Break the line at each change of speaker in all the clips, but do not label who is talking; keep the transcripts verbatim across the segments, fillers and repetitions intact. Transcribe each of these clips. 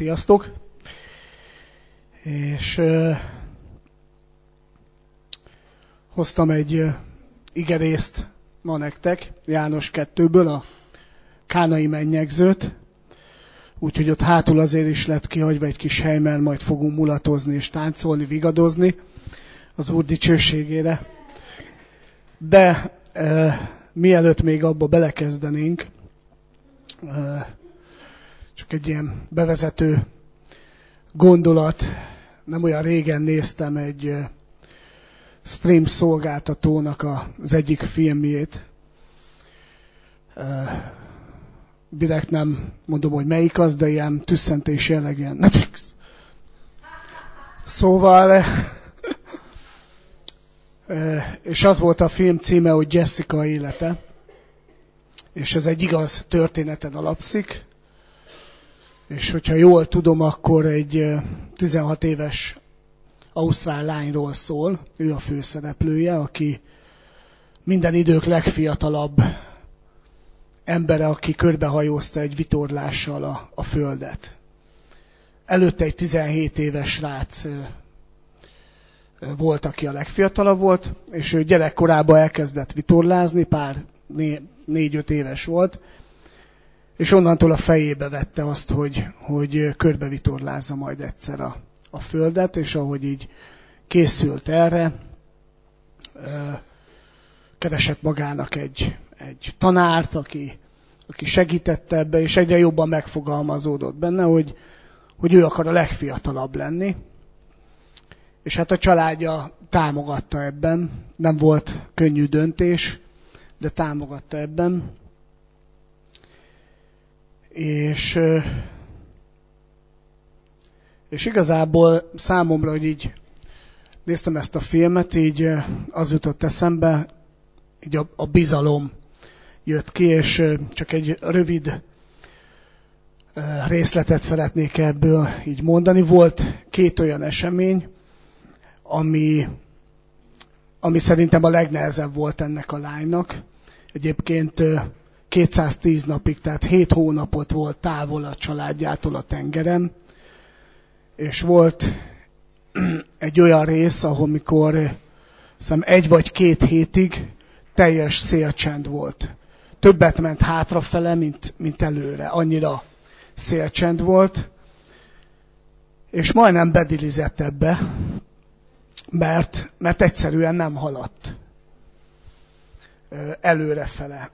Sziasztok! És uh, hoztam egy uh, igerészt ma nektek, János kettőből, a kánai mennyegzőt. Úgyhogy ott hátul azért is lett kihagyva egy kis hely, mert majd fogunk mulatozni és táncolni, vigadozni az Úr dicsőségére. De uh, mielőtt még abba belekezdenénk, uh, csak egy ilyen bevezető gondolat. Nem olyan régen néztem egy uh, stream szolgáltatónak az egyik filmjét. Uh, direkt nem mondom, hogy melyik az, de ilyen tüsszentés jellegűen Netflix. Szóval, uh, és az volt a film címe, hogy Jessica élete. És ez egy igaz történeten alapszik. És hogyha jól tudom, akkor egy tizenhat éves ausztrál lányról szól, ő a főszereplője, aki minden idők legfiatalabb embere, aki körbehajózta egy vitorlással a, a földet. Előtte egy tizenhét éves srác volt, aki a legfiatalabb volt, és ő gyerekkorában elkezdett vitorlázni, pár né, négy-öt éves volt, és onnantól a fejébe vette azt, hogy, hogy körbevitorlázza majd egyszer a, a földet, és ahogy így készült erre, keresett magának egy, egy tanárt, aki, aki segítette ebbe, és egyre jobban megfogalmazódott benne, hogy, hogy ő akar a legfiatalabb lenni. És hát a családja támogatta ebben, nem volt könnyű döntés, de támogatta ebben. És, és igazából számomra, hogy így néztem ezt a filmet, így az jutott eszembe, így a, a bizalom jött ki, és csak egy rövid részletet szeretnék ebből így mondani. Volt két olyan esemény, ami, ami szerintem a legnehezebb volt ennek a lánynak. Egyébként kétszáztíz napig, tehát hét hónapot volt távol a családjától a tengeren, és volt egy olyan rész, ahol mikor hiszem egy vagy két hétig teljes szélcsend volt. Többet ment hátrafele, mint, mint előre. Annyira szélcsend volt, és majdnem bedilizett ebbe, mert, mert egyszerűen nem haladt előrefele.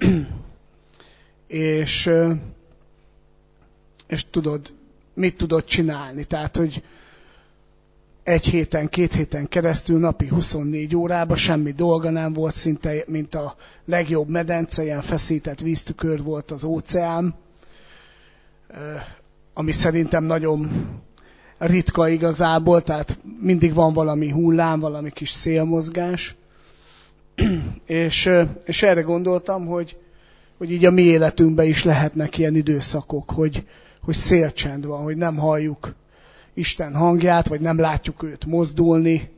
És, és tudod, mit tudod csinálni? Tehát, hogy egy héten, két héten keresztül, napi huszonnégy órában semmi dolga nem volt, szinte, mint a legjobb medence, ilyen feszített víztükör volt az óceán, ami szerintem nagyon ritka igazából, tehát mindig van valami hullám, valami kis szélmozgás. és, és erre gondoltam, hogy hogy így a mi életünkben is lehetnek ilyen időszakok, hogy, hogy szélcsend van, hogy nem halljuk Isten hangját, vagy nem látjuk őt mozdulni.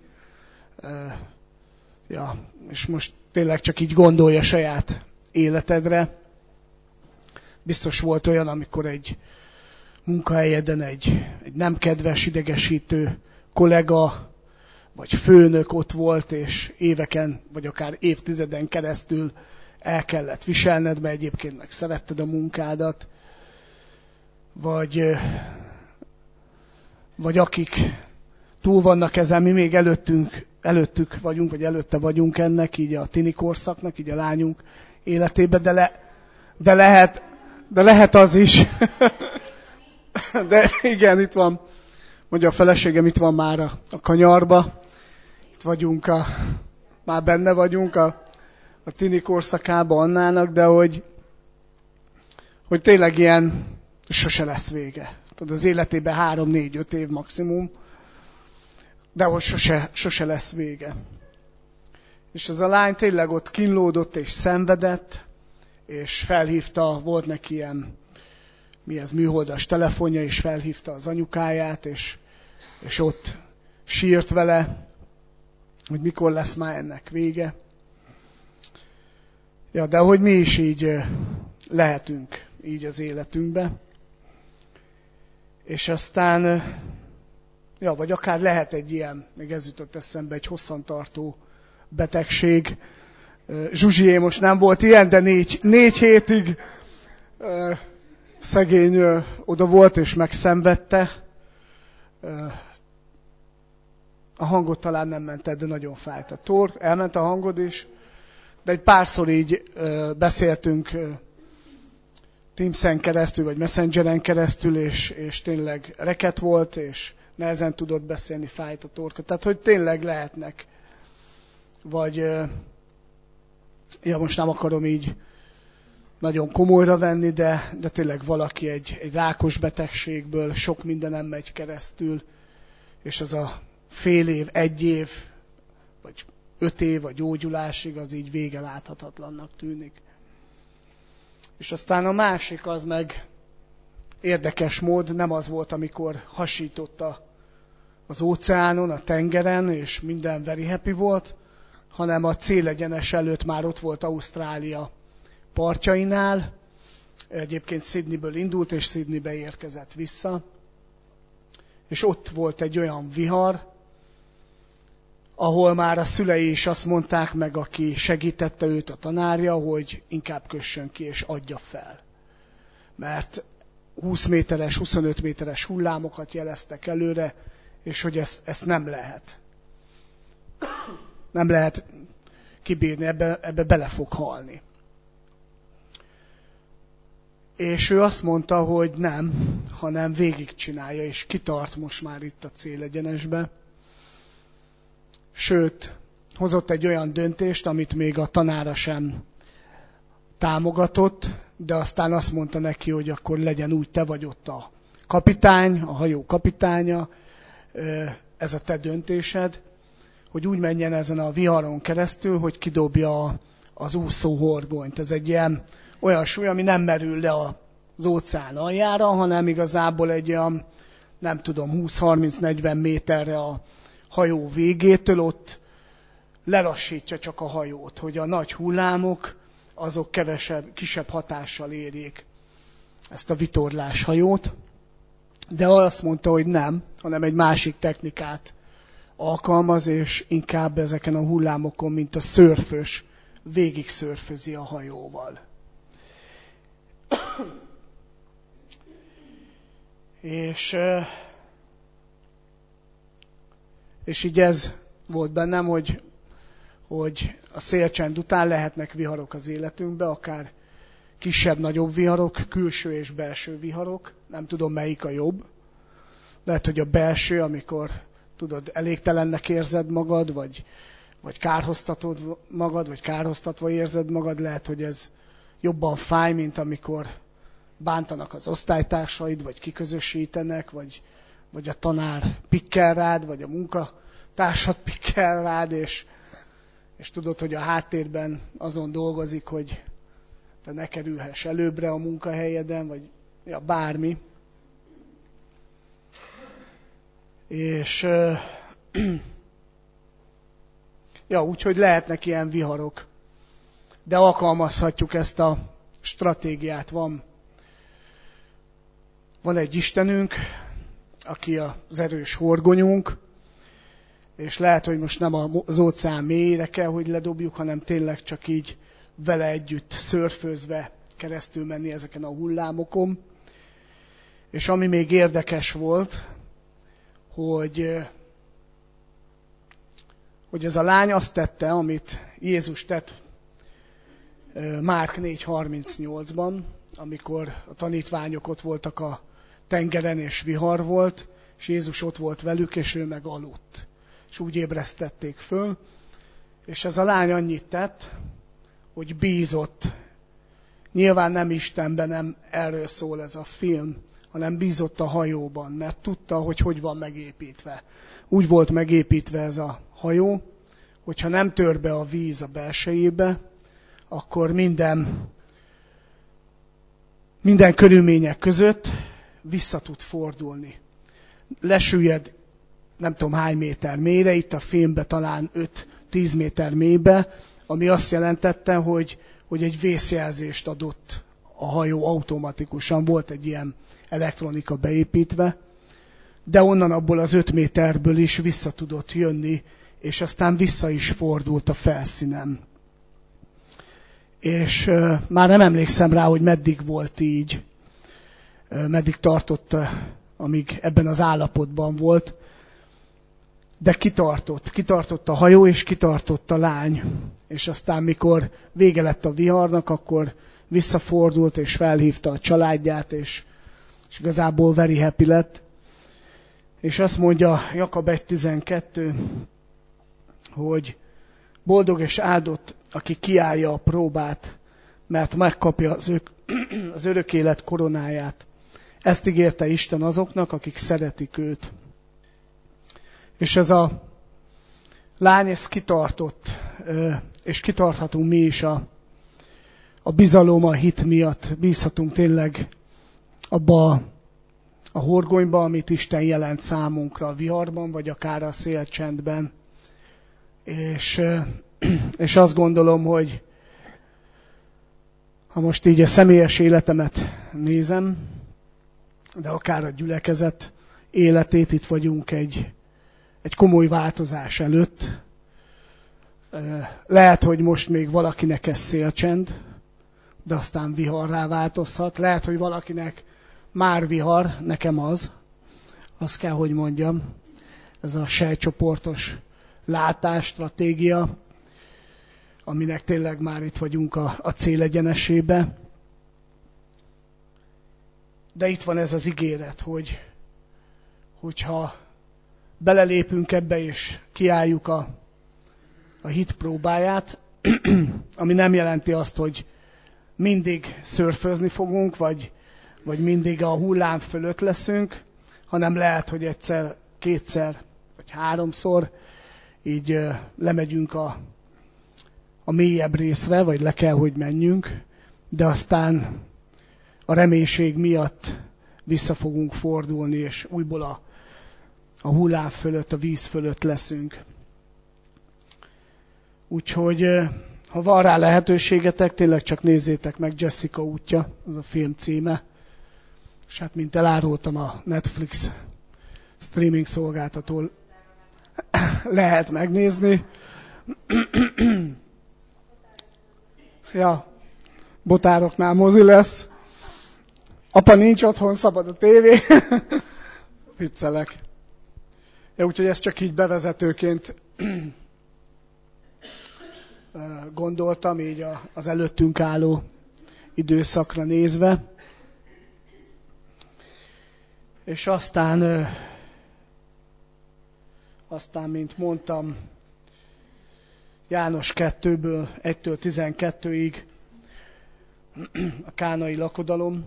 Ja, és most tényleg csak így gondolja saját életedre. Biztos volt olyan, amikor egy munkahelyeden egy, egy nem kedves, idegesítő kollega, vagy főnök ott volt, és éveken, vagy akár évtizeden keresztül el kellett viselned, mert egyébként meg szeretted a munkádat, vagy, vagy akik túl vannak ezen, mi még előttünk, előttük vagyunk, vagy előtte vagyunk ennek, így a tini korszaknak, így a lányunk életében, de, le, de, lehet, de lehet az is. De igen, itt van, mondja a feleségem, itt van már a, a kanyarba, itt vagyunk, a, már benne vagyunk a a tini korszakában Annának, de hogy, hogy tényleg ilyen sose lesz vége. Tudod, az életében három, négy, öt év maximum, de hogy sose, sose lesz vége. És ez a lány tényleg ott kínlódott és szenvedett, és felhívta, volt neki ilyen, mi ez, műholdas telefonja, és felhívta az anyukáját, és, és ott sírt vele, hogy mikor lesz már ennek vége. Ja, de hogy mi is így lehetünk így az életünkbe. És aztán, ja, vagy akár lehet egy ilyen, még ez jutott eszembe, egy hosszantartó betegség. Zsuzsié most nem volt ilyen, de négy, négy hétig szegény oda volt és megszenvedte. A hangot talán nem ment el, de nagyon fájt a tork. Elment a hangod is, de egy párszor így beszéltünk Teamsen keresztül, vagy Messengeren keresztül, és, és tényleg reket volt, és nehezen tudott beszélni, fájt a torka. Tehát, hogy tényleg lehetnek. Vagy, ja, most nem akarom így nagyon komolyra venni, de, de tényleg valaki egy, egy rákos betegségből sok mindenem megy keresztül, és az a fél év, egy év, vagy öt év a gyógyulásig az így vége láthatatlannak tűnik. És aztán a másik az meg érdekes mód, nem az volt, amikor hasította az óceánon, a tengeren, és minden very happy volt, hanem a célegyenes előtt már ott volt Ausztrália partjainál. Egyébként Sydneyből indult, és Sydneybe érkezett vissza. És ott volt egy olyan vihar, ahol már a szülei is azt mondták meg, aki segítette őt, a tanárja, hogy inkább kössön ki és adja fel. Mert húsz méteres, huszonöt méteres hullámokat jeleztek előre, és hogy ezt, ezt nem lehet. Nem lehet kibírni, ebbe, ebbe bele fog halni. És ő azt mondta, hogy nem, hanem végigcsinálja, és kitart most már itt a célegyenesbe. Sőt, hozott egy olyan döntést, amit még a tanára sem támogatott, de aztán azt mondta neki, hogy akkor legyen úgy, te vagy ott a kapitány, a hajó kapitánya, ez a te döntésed, hogy úgy menjen ezen a viharon keresztül, hogy kidobja az úszó horgonyt. Ez egy ilyen olyan súly, ami nem merül le az óceán aljára, hanem igazából egy olyan, nem tudom, húsz-harminc-negyven méterre a hajó végétől ott lelassítja csak a hajót, hogy a nagy hullámok azok kevesebb, kisebb hatással érjék ezt a vitorlás hajót. De azt mondta, hogy nem, hanem egy másik technikát alkalmaz, és inkább ezeken a hullámokon, mint a szörfös, végig szörfözi a hajóval. és, és így ez volt bennem, hogy, hogy a szélcsend után lehetnek viharok az életünkbe, akár kisebb-nagyobb viharok, külső és belső viharok. Nem tudom, melyik a jobb. Lehet, hogy a belső, amikor tudod, elégtelennek érzed magad, vagy, vagy kárhoztatod magad, vagy kárhoztatva érzed magad, lehet, hogy ez jobban fáj, mint amikor bántanak az osztálytársaid, vagy kiközösítenek, vagy, vagy a tanár pikkel rád, vagy a munkatársad pikkel rád, és, és tudod, hogy a háttérben azon dolgozik, hogy te ne kerülhess előbbre a munkahelyeden, vagy ja, bármi. És ja, úgyhogy lehetnek ilyen viharok, de alkalmazhatjuk ezt a stratégiát. Van, van egy Istenünk, aki az erős horgonyunk, és lehet, hogy most nem az óceán mélyére kell, hogy ledobjuk, hanem tényleg csak így vele együtt szörfözve keresztül menni ezeken a hullámokon. És ami még érdekes volt, hogy, hogy ez a lány azt tette, amit Jézus tett Márk négy harmincnyolcban, amikor a tanítványok ott voltak a tengeren, és vihar volt, és Jézus ott volt velük, és ő meg aludt. És úgy ébresztették föl. És ez a lány annyit tett, hogy bízott. Nyilván nem Istenben, nem erről szól ez a film, hanem bízott a hajóban, mert tudta, hogy hogy van megépítve. Úgy volt megépítve ez a hajó, hogyha nem tör be a víz a belsejébe, akkor minden, minden körülmények között vissza tud fordulni. Lesüllyed nem tudom hány méter mélyre, itt a filmben talán öt-tíz méter mélybe, ami azt jelentette, hogy, hogy egy vészjelzést adott a hajó automatikusan, volt egy ilyen elektronika beépítve, de onnan abból az öt méterből is vissza tudott jönni, és aztán vissza is fordult a felszínen. És uh, már nem emlékszem rá, hogy meddig volt így, uh, meddig tartott, uh, amíg ebben az állapotban volt, de kitartott, kitartott a hajó, és kitartott a lány. És aztán, mikor vége lett a viharnak, akkor visszafordult, és felhívta a családját, és, és igazából very happy lett. És azt mondja Jakab egy tizenkettő, hogy boldog és áldott, aki kiállja a próbát, mert megkapja az, ők, az örök élet koronáját. Ezt ígérte Isten azoknak, akik szeretik őt. És ez a lány, ez kitartott, és kitarthatunk mi is a, a bizalom, a hit miatt. Bízhatunk tényleg abba a horgonyba, amit Isten jelent számunkra a viharban, vagy akár a szélcsendben. És, és azt gondolom, hogy ha most így a személyes életemet nézem, de akár a gyülekezet életét, itt vagyunk egy, egy komoly változás előtt. Lehet, hogy most még valakinek ez szélcsend, de aztán viharrá változhat. Lehet, hogy valakinek már vihar, nekem az, azt kell, hogy mondjam, ez a sejtcsoportos látás, stratégia, aminek tényleg már itt vagyunk a, a célegyenesébe. De itt van ez az ígéret, hogy hogyha belelépünk ebbe és kiálljuk a, a hit próbáját, ami nem jelenti azt, hogy mindig szörfözni fogunk, vagy, vagy mindig a hullám fölött leszünk, hanem lehet, hogy egyszer, kétszer, vagy háromszor így uh, lemegyünk a, a mélyebb részre, vagy le kell, hogy menjünk, de aztán a reménység miatt vissza fogunk fordulni, és újból a, a hullám fölött, a víz fölött leszünk. Úgyhogy, uh, ha van rá lehetőségetek, tényleg csak nézzétek meg Jessica útja, az a film címe. És hát, mint elárultam, a Netflix streaming szolgáltató lehet megnézni. Ja, Botároknál mozi lesz. Apa nincs otthon, szabad a tévé. Viccelek. Ja, úgyhogy ezt csak így bevezetőként gondoltam, így az előttünk álló időszakra nézve. És aztán, aztán, mint mondtam, János kettőből, egytől tizenkettőig a kánai lakodalom.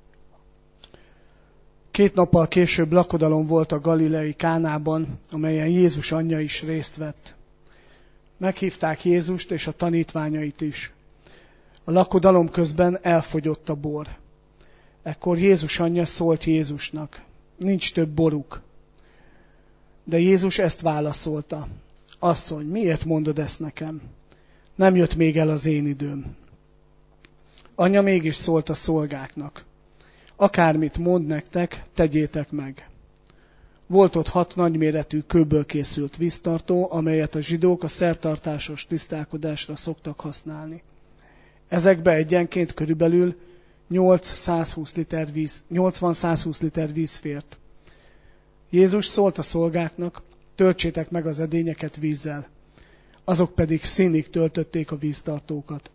Két nappal később lakodalom volt a galileai Kánában, amelyen Jézus anyja is részt vett. Meghívták Jézust és a tanítványait is. A lakodalom közben elfogyott a bor. Ekkor Jézus anyja szólt Jézusnak: nincs több boruk. De Jézus ezt válaszolta: asszony, miért mondod ezt nekem? Nem jött még el az én időm. Anya mégis szólt a szolgáknak: akármit mond nektek, tegyétek meg. Volt ott hat nagyméretű kőből készült víztartó, amelyet a zsidók a szertartásos tisztálkodásra szoktak használni. Ezekbe egyenként körülbelül nyolcvan-százhúsz liter víz, nyolcvan-százhúsz liter víz fért. Jézus szólt a szolgáknak: töltsétek meg az edényeket vízzel. Azok pedig színig töltötték a víztartókat.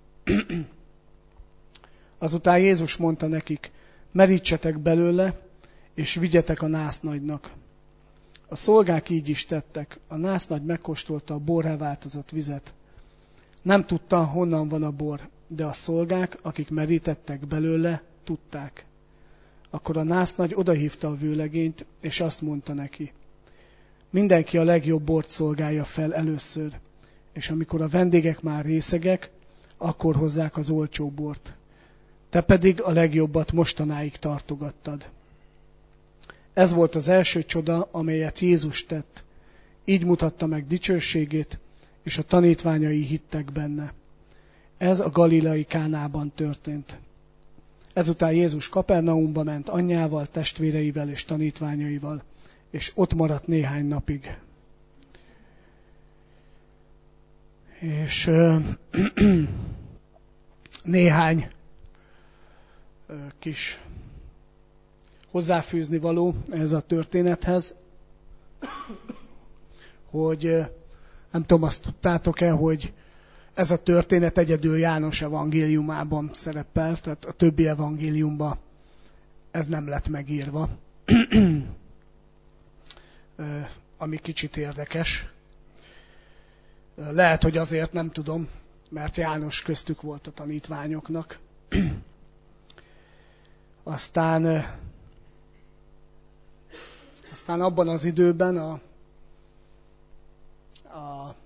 Azután Jézus mondta nekik: merítsetek belőle, és vigyetek a násznagynak. A szolgák így is tettek. A násznagy megkóstolta a borrá változott vizet. Nem tudta, honnan van a bor, de a szolgák, akik merítettek belőle, tudták. Akkor a násznagy odahívta a vőlegényt, és azt mondta neki: mindenki a legjobb bort szolgálja fel először, és amikor a vendégek már részegek, akkor hozzák az olcsó bort. Te pedig a legjobbat mostanáig tartogattad. Ez volt az első csoda, amelyet Jézus tett. Így mutatta meg dicsőségét, és a tanítványai hittek benne. Ez a galileai Kánában történt. Ezután Jézus Kapernaumba ment anyjával, testvéreivel és tanítványaival, és ott maradt néhány napig. És néhány kis hozzáfűzni való ez a történethez, hogy nem tudom, azt tudtátok-e, hogy ez a történet egyedül János evangéliumában szerepel, tehát a többi evangéliumban ez nem lett megírva, ami kicsit érdekes. Lehet, hogy azért nem tudom, mert János köztük volt a tanítványoknak. Aztán, aztán abban az időben a, a,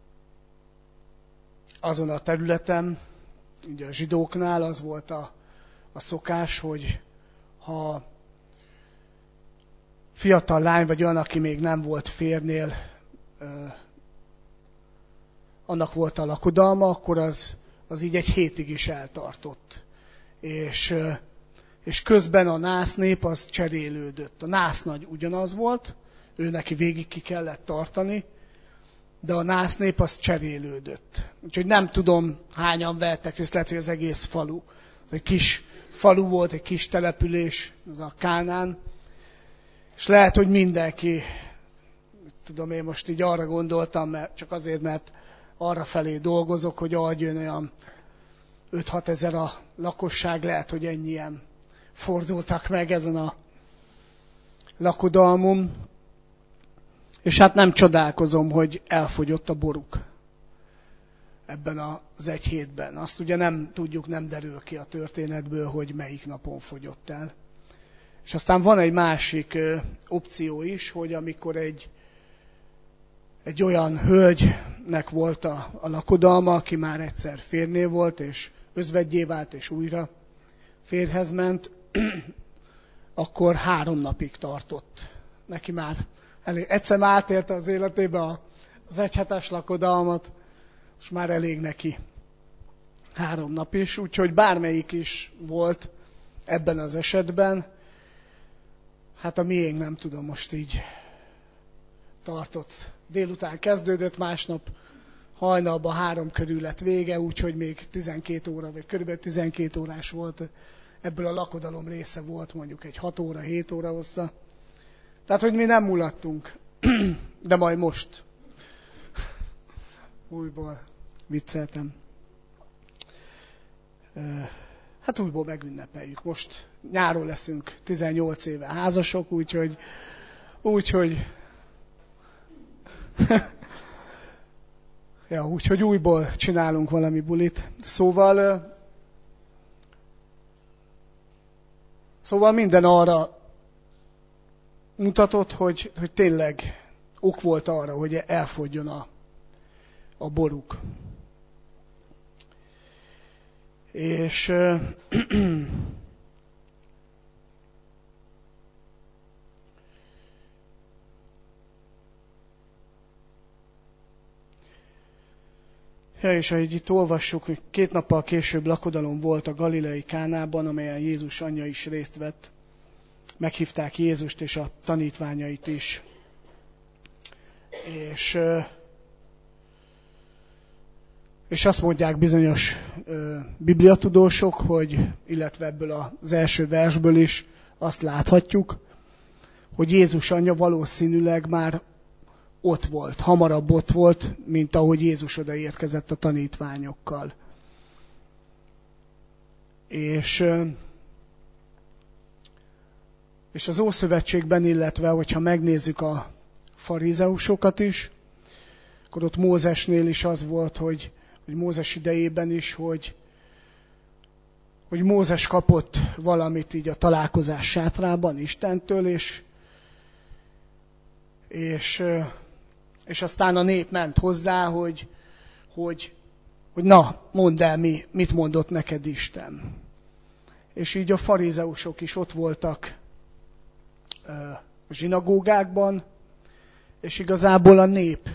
azon a területen, ugye a zsidóknál az volt a, a szokás, hogy ha fiatal lány vagy olyan, aki még nem volt férnél, annak volt a lakodalma, akkor az, az így egy hétig is eltartott. És, és közben a nász nép az cserélődött. A nász nagy ugyanaz volt, ő neki végig ki kellett tartani, de a nász nép az cserélődött. Úgyhogy nem tudom, hányan vettek részt, lehet, hogy az egész falu. Ez egy kis falu volt, egy kis település, az a Kánán. És lehet, hogy mindenki, tudom én most így arra gondoltam, mert csak azért, mert arra felé dolgozok, hogy ahogy jön olyan öt-hat ezer a lakosság, lehet, hogy ennyien fordultak meg ezen a lakodalmon. És hát nem csodálkozom, hogy elfogyott a boruk ebben az egy hétben. Azt ugye nem tudjuk, nem derül ki a történetből, hogy melyik napon fogyott el. És aztán van egy másik opció is, hogy amikor egy, egy olyan hölgynek volt a, a lakodalma, aki már egyszer férné volt, és özvegyé vált, és újra férhez ment, akkor három napig tartott. Neki már elég, egyszer már átélte az életébe az egyhetes lakodalmat, és már elég neki három nap is, úgyhogy bármelyik is volt ebben az esetben, hát a miénk nem tudom, most így tartott. Délután kezdődött, másnap hajnalban három körül lett vége, úgyhogy még tizenkét óra, vagy körülbelül tizenkét órás volt. Ebből a lakodalom része volt mondjuk egy hat óra, hét óra hossza. Tehát, hogy mi nem mulattunk, de majd most. Újból vicceltem. Hát újból megünnepeljük. Most nyáron leszünk tizennyolc éve házasok, úgyhogy, úgyhogy, ja, úgyhogy újból csinálunk valami bulit. Szóval, szóval minden arra mutatott, hogy, hogy tényleg ok volt arra, hogy elfogjon a, a boruk. És ja, és ahogy itt olvassuk, hogy két nappal később lakodalom volt a galileai Kánában, amelyen Jézus anyja is részt vett. Meghívták Jézust és a tanítványait is. És, és azt mondják bizonyos bibliatudósok, hogy, illetve ebből az első versből is azt láthatjuk, hogy Jézus anyja valószínűleg már ott volt, hamarabb ott volt, mint ahogy Jézus odaérkezett a tanítványokkal. És, és az Ószövetségben, illetve hogyha megnézzük a farizeusokat is, akkor ott Mózesnél is az volt, hogy, hogy Mózes idejében is, hogy, hogy Mózes kapott valamit így a találkozás sátrában Istentől, és, és, és aztán a nép ment hozzá, hogy, hogy, hogy na, mondd el, mi, mit mondott neked Isten. És így a farizeusok is ott voltak a zsinagógákban, és igazából a nép,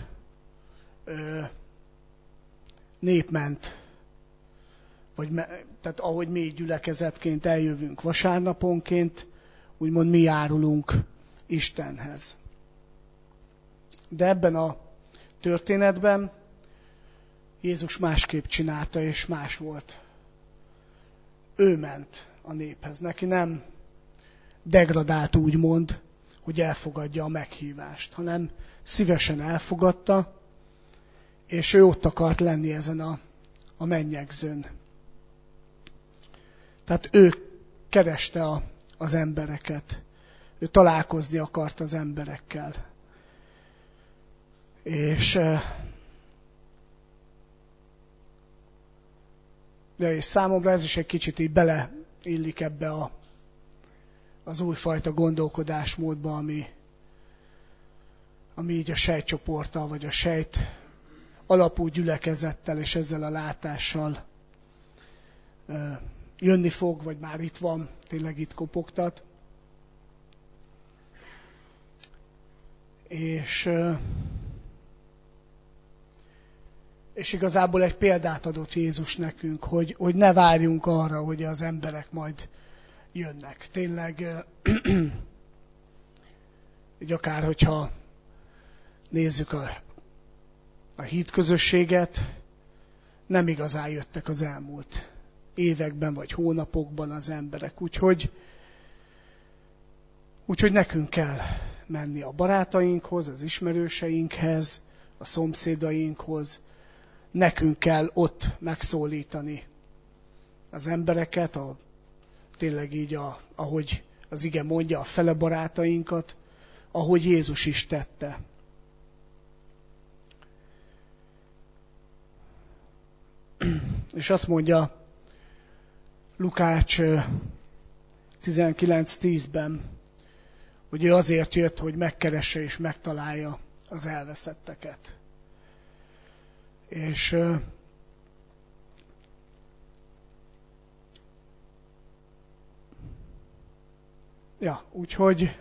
nép ment. Vagy, tehát ahogy mi gyülekezetként eljövünk vasárnaponként, úgymond mi járulunk Istenhez. De ebben a történetben Jézus másképp csinálta, és más volt. Ő ment a néphez. Neki nem degradált, úgymond, hogy elfogadja a meghívást, hanem szívesen elfogadta, és ő ott akart lenni ezen a, a mennyegzőn. Tehát ő kereste a, az embereket. Ő találkozni akart az emberekkel. És, de és számomra ez is egy kicsit így beleillik ebbe a, az újfajta gondolkodásmódba, ami, ami így a sejtcsoporttal, vagy a sejt alapú gyülekezettel és ezzel a látással jönni fog, vagy már itt van, tényleg itt kopogtat. És, és igazából egy példát adott Jézus nekünk, hogy, hogy ne várjunk arra, hogy az emberek majd jönnek. Tényleg, így akár hogyha nézzük a, a hídközösséget, nem igazán jöttek az elmúlt években vagy hónapokban az emberek. Úgyhogy, úgyhogy nekünk kell menni a barátainkhoz, az ismerőseinkhez, a szomszédainkhoz. Nekünk kell ott megszólítani az embereket, a, tényleg így, a, ahogy az ige mondja, a fele barátainkat, ahogy Jézus is tette. És azt mondja Lukács tizenkilenc tízben, hogy ő azért jött, hogy megkeresse és megtalálja az elveszetteket. És ja, úgyhogy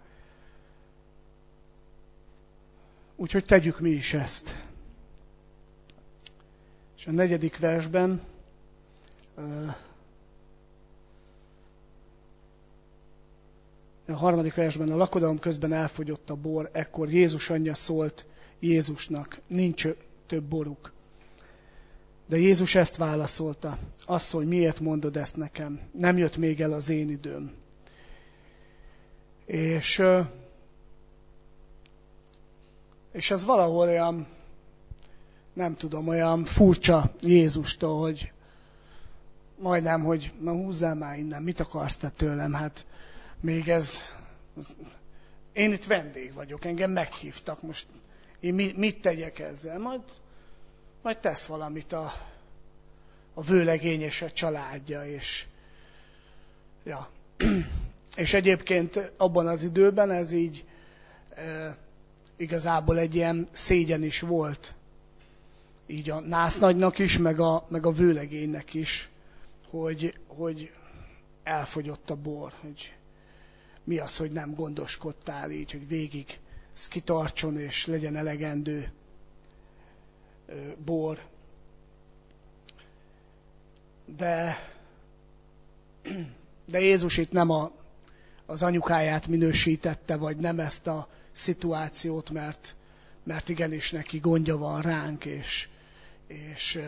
úgyhogy tegyük mi is ezt. És a negyedik versben a harmadik versben a lakodalom közben elfogyott a bor, ekkor Jézus anyja szólt Jézusnak, nincs több boruk. De Jézus ezt válaszolta, asszony, miért mondod ezt nekem? Nem jött még el az én időm. És, és ez valahol olyan, nem tudom, olyan furcsa Jézustól, hogy majdnem, hogy na húzzál már innen, mit akarsz te tőlem? Hát még ez, ez én itt vendég vagyok, engem meghívtak, most én mit, mit tegyek ezzel? Majd, majd tesz valamit a, a vőlegény és a családja, és ja. És egyébként abban az időben ez így e, igazából egy ilyen szégyen is volt. Így a násznagynak is, meg a, meg a vőlegénynek is, hogy, hogy elfogyott a bor, hogy mi az, hogy nem gondoskodtál így, hogy végig ez kitartson és legyen elegendő bor. De, de Jézus itt nem a, az anyukáját minősítette, vagy nem ezt a szituációt, mert, mert igenis neki gondja van ránk, és, és,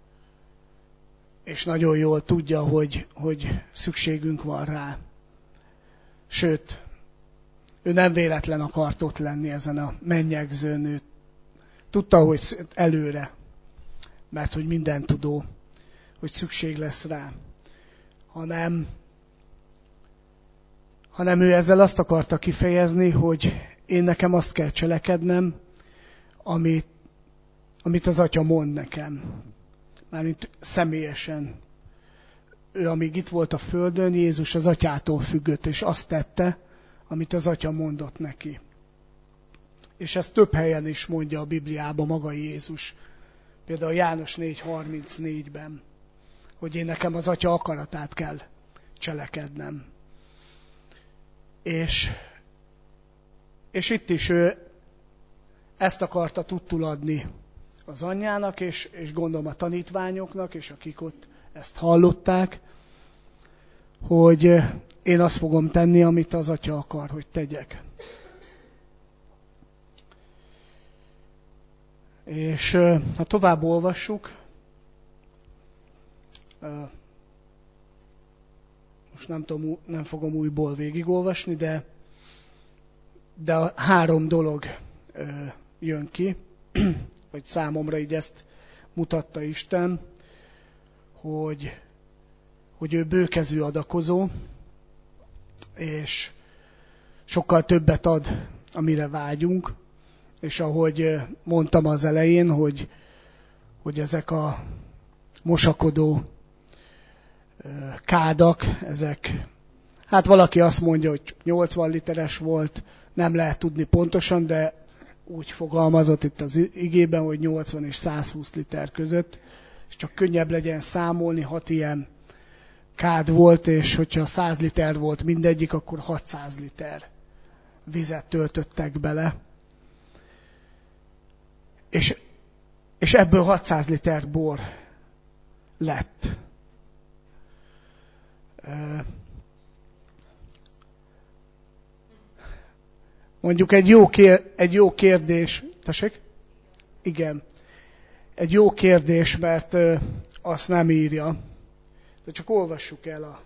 és nagyon jól tudja, hogy, hogy szükségünk van rá. Sőt, ő nem véletlen akart ott lenni ezen a mennyegzőn, ő tudta, hogy előre, mert hogy minden tudó, hogy szükség lesz rá, hanem, hanem ő ezzel azt akarta kifejezni, hogy én nekem azt kell cselekednem, amit, amit az Atya mond nekem. Mármint személyesen. Ő, amíg itt volt a földön, Jézus az Atyától függött, és azt tette, amit az Atya mondott neki. És ezt több helyen is mondja a Bibliában maga Jézus. Például János négy harmincnégyben, hogy én nekem az Atya akaratát kell cselekednem. És, és itt is ő ezt akarta tudtul adni az anyjának, és, és gondolom a tanítványoknak, és akik ott ezt hallották, hogy én azt fogom tenni, amit az Atya akar, hogy tegyek. És ha tovább olvassuk, most nem, tudom, nem fogom újból végigolvasni, de, de a három dolog jön ki, vagy számomra így ezt mutatta Isten, hogy, hogy ő bőkezű adakozó, és sokkal többet ad, amire vágyunk, és ahogy mondtam az elején, hogy, hogy ezek a mosakodó kádak, ezek, hát valaki azt mondja, hogy nyolcvan literes volt, nem lehet tudni pontosan, de úgy fogalmazott itt az igében, hogy nyolcvan és százhúsz liter között, és csak könnyebb legyen számolni, hat ilyen kád volt, és hogyha száz liter volt mindegyik, akkor hatszáz liter vizet töltöttek bele. És, és ebből hatszáz liter bor lett. Mondjuk egy jó, kér, egy jó kérdés, tessék? Igen. Egy jó kérdés, mert azt nem írja. De csak olvassuk el a...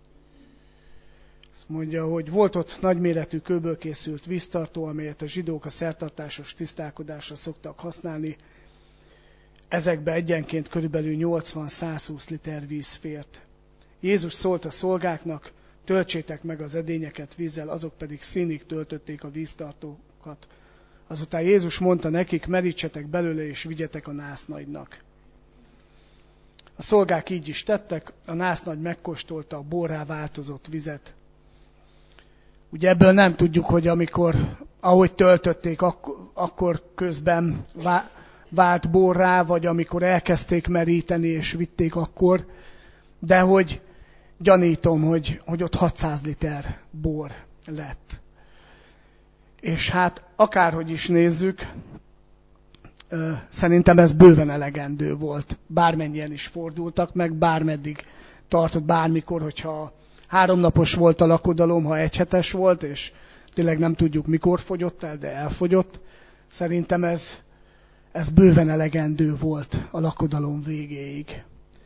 Azt mondja, hogy volt ott nagyméretű kőből készült víztartó, amelyet a zsidók a szertartásos tisztálkodásra szoktak használni. Ezekbe egyenként körülbelül nyolcvan-százhúsz liter víz fért. Jézus szólt a szolgáknak, töltsétek meg az edényeket vízzel, azok pedig színig töltötték a víztartókat. Azután Jézus mondta nekik, merítsetek belőle és vigyetek a násznagynak. A szolgák így is tettek, a násznagy megkóstolta a borrá változott vizet. Ugye ebből nem tudjuk, hogy amikor, ahogy töltötték, akkor, akkor közben vált borrá, vagy amikor elkezdték meríteni és vitték akkor, de hogy gyanítom, hogy, hogy ott hatszáz liter bor lett. És hát akárhogy is nézzük, szerintem ez bőven elegendő volt. Bármennyien is fordultak meg, bármeddig tartott, bármikor, hogyha háromnapos volt a lakodalom, ha egyhetes volt, és tényleg nem tudjuk mikor fogyott el, de elfogyott. Szerintem ez, ez bőven elegendő volt a lakodalom végéig.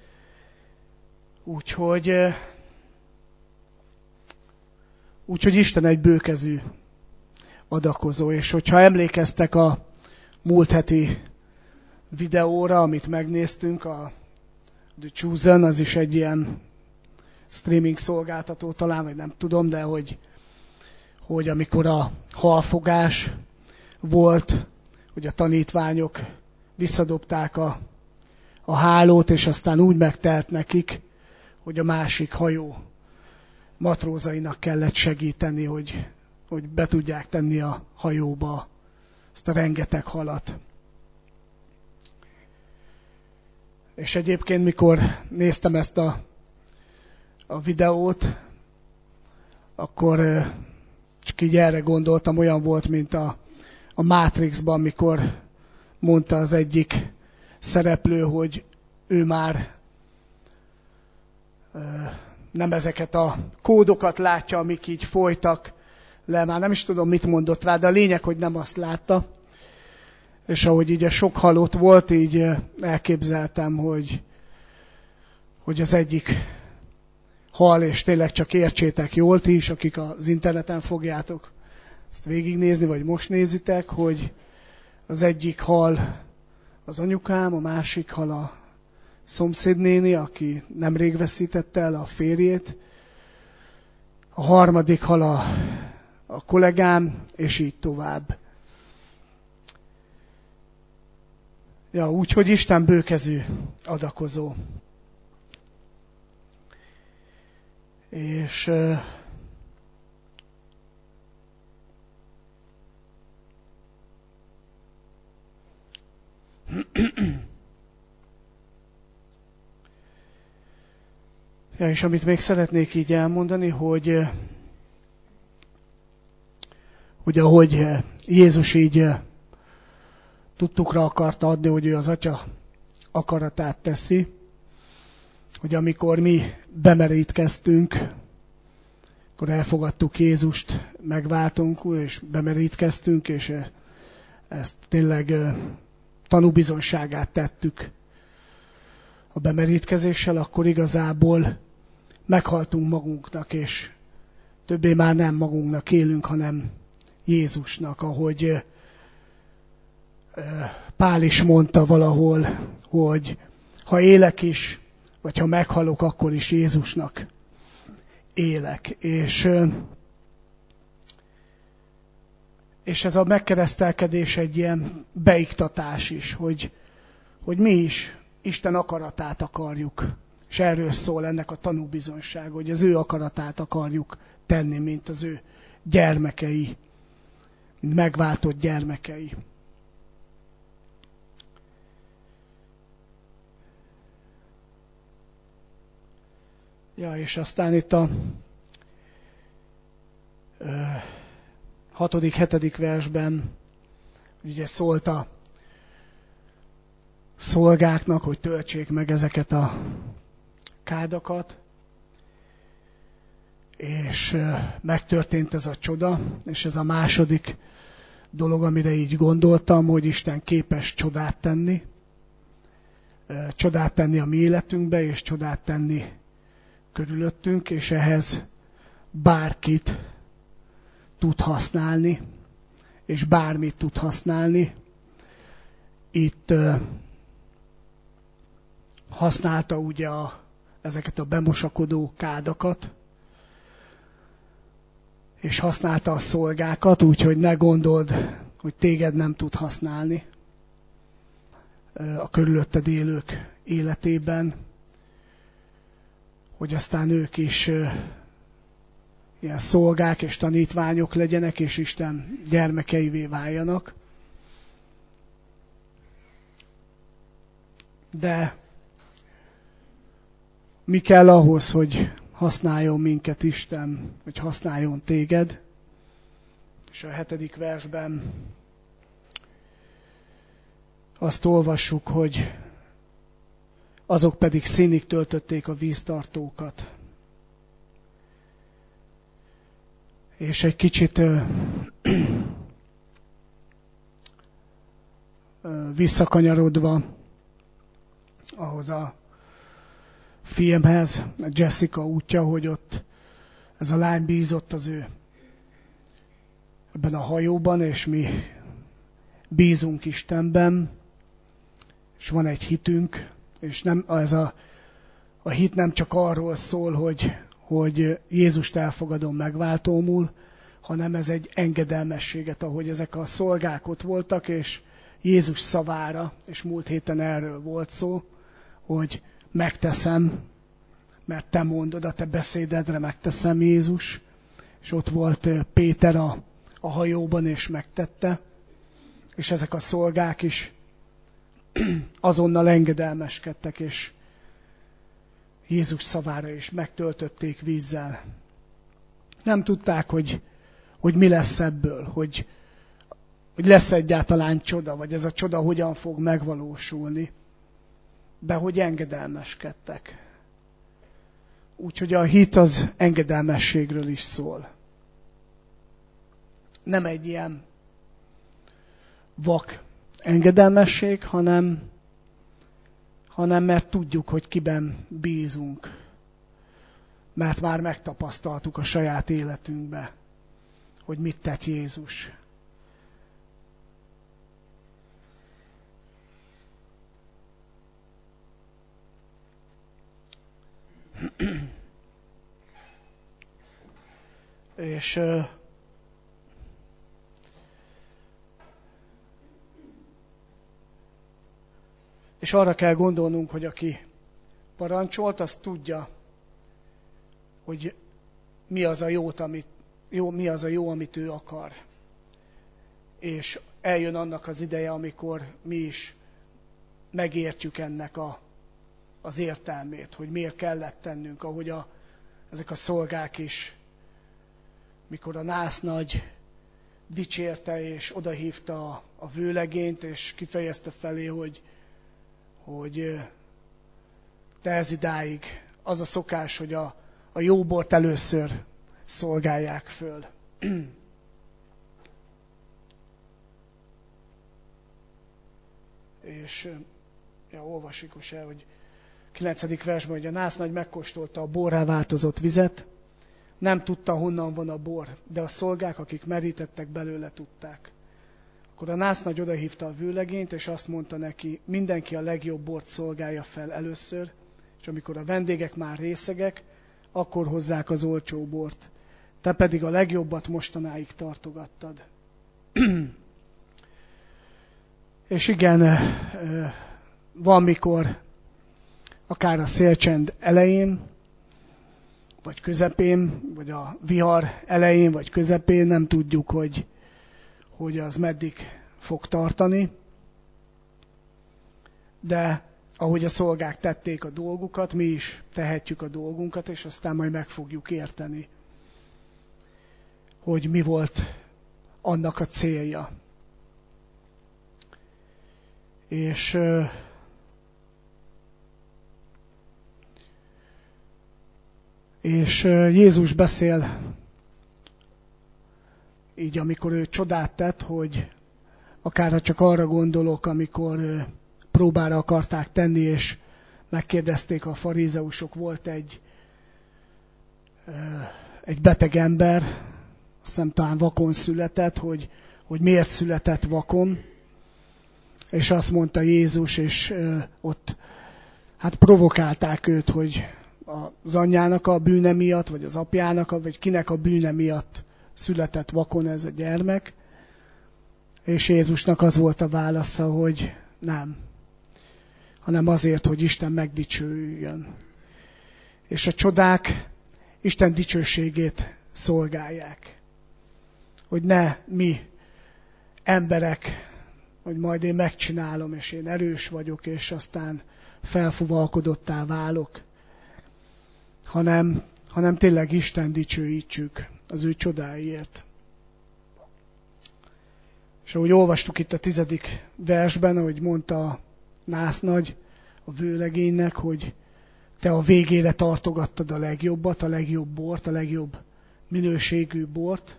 Úgyhogy, úgyhogy Isten egy bőkezű adakozó, és hogyha emlékeztek a múlt heti videóra, amit megnéztünk, a The Chosen, az is egy ilyen streaming szolgáltató talán, vagy nem tudom, de hogy, hogy amikor a halfogás volt, hogy a tanítványok visszadobták a, a hálót, és aztán úgy megtelt nekik, hogy a másik hajó matrózainak kellett segíteni, hogy, hogy be tudják tenni a hajóba ezt a rengeteg halat. És egyébként, mikor néztem ezt a, a videót, akkor csak így erre gondoltam, olyan volt, mint a, a Matrixban, amikor mondta az egyik szereplő, hogy ő már nem ezeket a kódokat látja, amik így folytak le, már nem is tudom, mit mondott rá, de a lényeg, hogy nem azt látta. És ahogy így a sok halott volt, így elképzeltem, hogy, hogy az egyik hal, és tényleg csak értsétek jól ti is, akik az interneten fogjátok ezt végignézni, vagy most nézitek, hogy az egyik hal az anyukám, a másik hal a szomszédnéni, aki nemrég veszítette el a férjét, a harmadik hal a, a kollégám, és így tovább. Ja, úgyhogy Isten bőkezű adakozó. És ja, és amit még szeretnék így elmondani, hogy hogy ahogy Jézus így tudtukra akarta adni, hogy ő az Atya akaratát teszi, hogy amikor mi bemerítkeztünk, akkor elfogadtuk Jézust megváltónkul, és bemerítkeztünk, és ezt tényleg tanúbizonyságát tettük a bemerítkezéssel, akkor igazából meghaltunk magunknak, és többé már nem magunknak élünk, hanem Jézusnak, ahogy Pál is mondta valahol, hogy ha élek is, vagy ha meghalok, akkor is Jézusnak élek. És, és ez a megkeresztelkedés egy ilyen beiktatás is, hogy, hogy mi is Isten akaratát akarjuk. És erről szól ennek a tanúbizonyság, hogy az ő akaratát akarjuk tenni, mint az ő gyermekei, mint megváltott gyermekei. Ja, és aztán itt a ö, hatodik, hetedik versben ugye szólt a szolgáknak, hogy töltsék meg ezeket a kádakat, és ö, megtörtént ez a csoda, és ez a második dolog, amire így gondoltam, hogy Isten képes csodát tenni, ö, csodát tenni a mi életünkbe, és csodát tenni körülöttünk, és ehhez bárkit tud használni, és bármit tud használni. Itt uh, használta ugye a, ezeket a bemosakodó kádakat, és használta a szolgákat, úgyhogy ne gondold, hogy téged nem tud használni uh, a körülötted élők életében, hogy aztán ők is uh, ilyen szolgák és tanítványok legyenek, és Isten gyermekeivé váljanak. De mi kell ahhoz, hogy használjon minket Isten, hogy használjon téged? És a hetedik versben azt olvassuk, hogy azok pedig színig töltötték a víztartókat. És egy kicsit ö, ö, visszakanyarodva ahhoz a filmhez, a Jessica útja, hogy ott ez a lány bízott az ő ebben a hajóban, és mi bízunk Istenben, és van egy hitünk, és nem, ez a, a hit nem csak arról szól, hogy, hogy Jézust elfogadom megváltómul, hanem ez egy engedelmességet, ahogy ezek a szolgák ott voltak, és Jézus szavára, és múlt héten erről volt szó, hogy megteszem, mert te mondod, a te beszédedre megteszem, Jézus. És ott volt Péter a, a hajóban, és megtette. És ezek a szolgák is azonnal engedelmeskedtek, és Jézus szavára is megtöltötték vízzel. Nem tudták, hogy, hogy mi lesz ebből, hogy, hogy lesz egyáltalán csoda, vagy ez a csoda hogyan fog megvalósulni. De hogy engedelmeskedtek. Úgyhogy a hit az engedelmességről is szól. Nem egy ilyen vak engedelmesség, hanem, hanem mert tudjuk, hogy kiben bízunk. Mert már megtapasztaltuk a saját életünkbe, hogy mit tett Jézus. És és arra kell gondolnunk, hogy aki parancsolt, az tudja, hogy mi az a jót, amit, jó, mi az a jó, amit ő akar. És eljön annak az ideje, amikor mi is megértjük ennek a, az értelmét, hogy miért kellett tennünk, ahogy a, ezek a szolgák is, mikor a násznagy dicsérte és odahívta a, a vőlegényt, és kifejezte felé, hogy, hogy de ez idáig az a szokás, hogy a, a jó bort először szolgálják föl. És ja, olvasjuk most el, hogy kilencedik versben, hogy a násznagy megkóstolta a borrá változott vizet, nem tudta, honnan van a bor, de a szolgák, akik merítettek belőle, tudták. Akkor a násznagy odahívta a vőlegényt, és azt mondta neki, mindenki a legjobb bort szolgálja fel először, és amikor a vendégek már részegek, akkor hozzák az olcsó bort. Te pedig a legjobbat mostanáig tartogattad. És igen, van mikor akár a szélcsend elején, vagy közepén, vagy a vihar elején, vagy közepén nem tudjuk, hogy, hogy az meddig fog tartani. De ahogy a szolgák tették a dolgukat, mi is tehetjük a dolgunkat, és aztán majd meg fogjuk érteni, hogy mi volt annak a célja. És És Jézus beszél így, amikor ő csodát tett, hogy akár csak arra gondolok, amikor próbára akarták tenni, és megkérdezték a farizeusok, volt egy, egy beteg ember, azt hiszem talán vakon született, hogy, hogy miért született vakon, és azt mondta Jézus, és ott hát provokálták őt, hogy az anyjának a bűne miatt, vagy az apjának, vagy kinek a bűne miatt született vakon ez a gyermek. És Jézusnak az volt a válasza, hogy nem, hanem azért, hogy Isten megdicsőjön. És a csodák Isten dicsőségét szolgálják. Hogy ne mi emberek, hogy majd én megcsinálom, és én erős vagyok, és aztán felfuvalkodottá válok, hanem, hanem tényleg Isten dicsőítsük az ő csodáiért. És ahogy olvastuk itt a tizedik versben, ahogy mondta a násznagy a vőlegénynek, hogy te a végére tartogattad a legjobbat, a legjobb bort, a legjobb minőségű bort.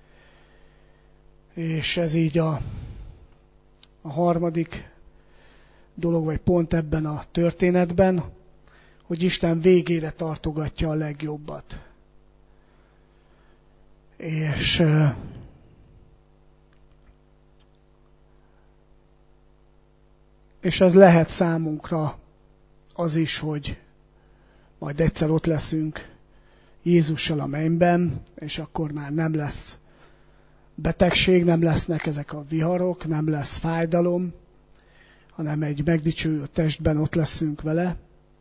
És ez így a, a harmadik dolog, vagy pont ebben a történetben, hogy Isten végére tartogatja a legjobbat. És és ez lehet számunkra az is, hogy majd egyszer ott leszünk Jézussal a mennyben, és akkor már nem lesz betegség, nem lesznek ezek a viharok, nem lesz fájdalom, hanem egy megdicsőült testben ott leszünk vele.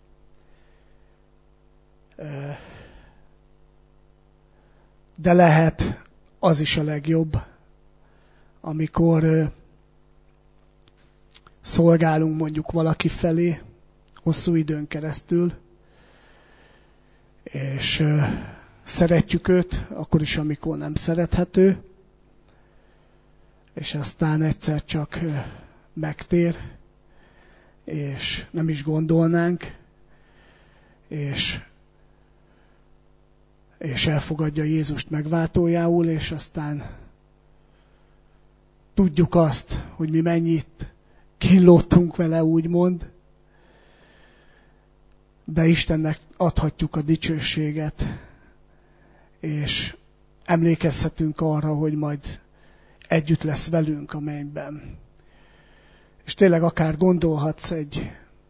De lehet az is a legjobb, amikor szolgálunk mondjuk valaki felé hosszú időn keresztül, és szeretjük őt, akkor is, amikor nem szerethető, és aztán egyszer csak megtér, és nem is gondolnánk, és, és elfogadja Jézust megváltójául, és aztán tudjuk azt, hogy mi mennyit kínlódtunk vele, úgymond, de Istennek adhatjuk a dicsőséget, és emlékezhetünk arra, hogy majd együtt lesz velünk a mennyben. És tényleg akár gondolhatsz egy,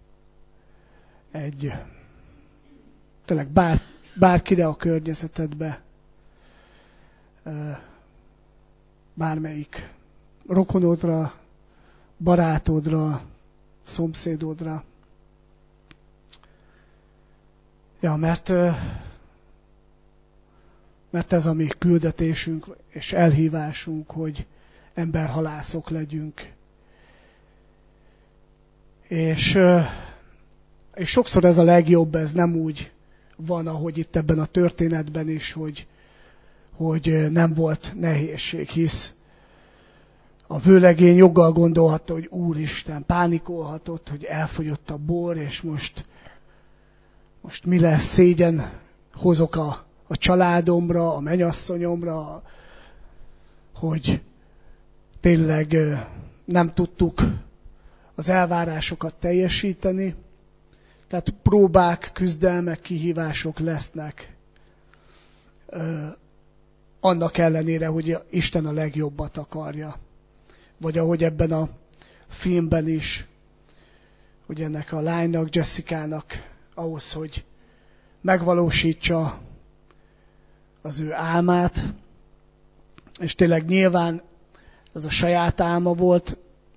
egy tényleg bár, bárkire a környezetedbe, bármelyik rokonodra, barátodra, szomszédodra. Ja, mert, mert ez a mi küldetésünk és elhívásunk, hogy emberhalászok legyünk. És, és sokszor ez a legjobb, ez nem úgy van, ahogy itt ebben a történetben is, hogy, hogy nem volt nehézség, hisz a vőlegény joggal gondolhatta, hogy Úristen, pánikolhatott, hogy elfogyott a bor, és most most mi lesz, szégyen hozok a, a családomra, a mennyasszonyomra, hogy tényleg nem tudtuk az elvárásokat teljesíteni. Tehát próbák, küzdelmek, kihívások lesznek. Annak ellenére, hogy Isten a legjobbat akarja. Vagy ahogy ebben a filmben is, hogy ennek a lánynak, Jessica-nak ahhoz, hogy megvalósítsa az ő álmát, és tényleg nyilván ez a saját álma volt,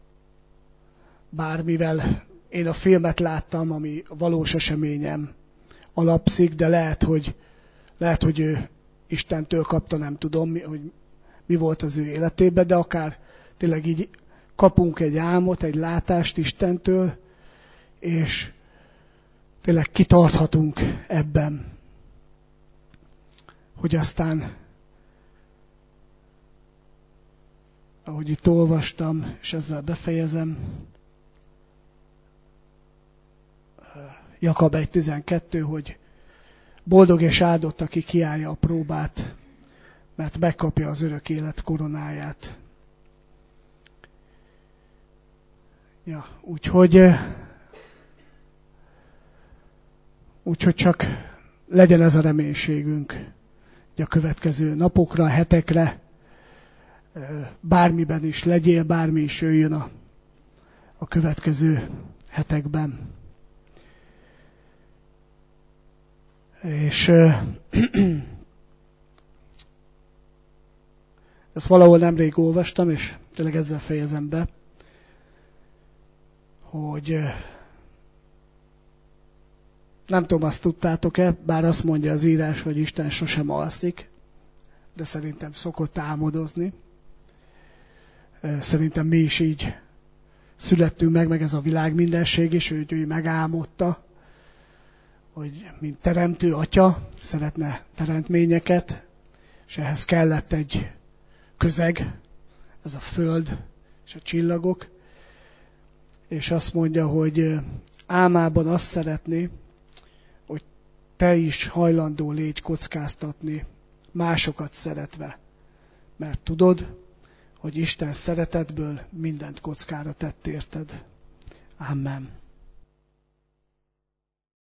bármivel én a filmet láttam, ami a valós eseményem alapszik, de lehet, hogy, lehet, hogy ő Istentől kapta, nem tudom, hogy mi volt az ő életében, de akár tényleg így kapunk egy álmot, egy látást Istentől, és tényleg kitarthatunk ebben, hogy aztán, ahogy itt olvastam, és ezzel befejezem, Jakab egy tizenkettő, hogy boldog és áldott, aki kiállja a próbát, mert megkapja az örök élet koronáját. Ja, úgyhogy, úgyhogy csak legyen ez a reménységünk, hogy a következő napokra, hetekre, bármiben is legyél, bármi is jöjjön a, a következő hetekben. És ezt valahol nemrég olvastam, és tényleg ezzel fejezem be, hogy nem tudom, azt tudtátok-e, bár azt mondja az írás, hogy Isten sosem alszik, de szerintem szokott álmodozni. Szerintem mi is így születtünk meg, meg ez a világ mindenség is, hogy ő megálmodta, hogy mint teremtő atya szeretne teremtményeket, és ehhez kellett egy közeg, ez a föld és a csillagok, és azt mondja, hogy álmában azt szeretné, hogy te is hajlandó légy kockáztatni, másokat szeretve, mert tudod, hogy Isten szeretetből mindent kockára tett érted. Amen.